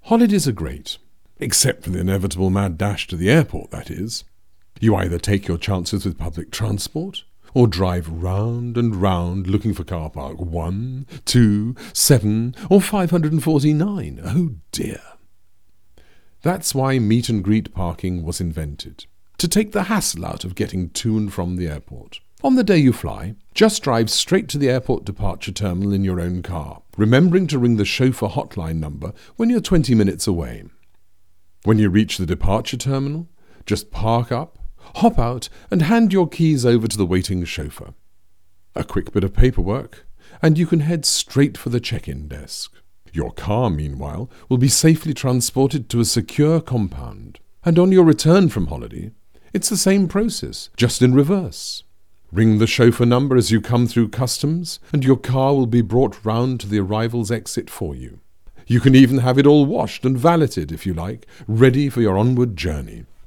Holidays are great, except for the inevitable mad dash to the airport, that is. You either take your chances with public transport, or drive round and round looking for car park 1, 2, 7, or 549. Oh dear. That's why meet and greet parking was invented, to take the hassle out of getting to and from the airport. On the day you fly, just drive straight to the airport departure terminal in your own car, remembering to ring the chauffeur hotline number when you're 20 minutes away. When you reach the departure terminal, just park up, hop out and hand your keys over to the waiting chauffeur. A quick bit of paperwork, and you can head straight for the check-in desk. Your car, meanwhile, will be safely transported to a secure compound. And on your return from holiday, it's the same process, just in reverse. Ring the chauffeur number as you come through customs, and your car will be brought round to the arrivals exit for you. You can even have it all washed and valeted, if you like, ready for your onward journey.